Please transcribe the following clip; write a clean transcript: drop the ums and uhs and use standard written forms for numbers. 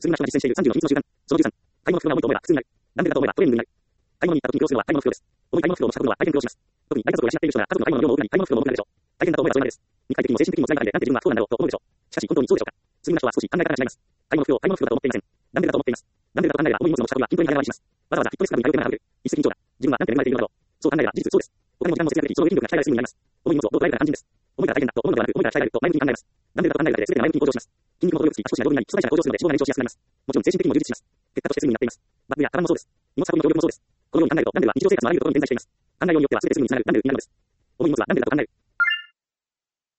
数人が人が実践している30の秘密の習慣。その13、買い物不要な思いと思えば苦痛になる。なんでだと思えばトレーニングになる。買い物に行った時に苦労するのは買い物不要です。重い買い物不要をしたことは大変苦労します。特に大家族を養っている人が家族の買い物の量を裏に買い物不要の多くなるでしょう。大変だと思えばそれまでです。肉体的にも精神的にも辛い中でなんで自分は不幸なんだろうと思うでしょう。しかし本当にそうでしょうか。次の人は少し考え方が違います。買い物不要だと思っていません。なんでだと思っています。なんでだと考えれば重い荷物の持ち運びは筋トレに長回りします。わざわざフィットネスクラブに通う手間が省ける。一石二鳥だ。自分はなんて恵まれているのだろう。そう考えれば事実そうです。お金も時間も節約でき、そのウェイティングが鍛えられるすぐになります。重い荷物をどう捉えるかが肝心です。重いから大変だと思うのではなく、重いから鍛えられると前向きに考えます。なんでだと考えるだけで全てが前向きに向上します。筋肉も動力つき、足腰が丈夫になり、基礎代謝が向上するので脂肪が燃焼しやすくなります。もちろん精神的にも充実します。結果としてすぐになっています。バッグやカバンもそうです。荷物運びの協力もそうです。このように考えると、なんでは日常生活のあらゆるところに点在しています。考えようによっては全てすぐにつながる。なんでになるのです。重い荷物はなんでだと考える。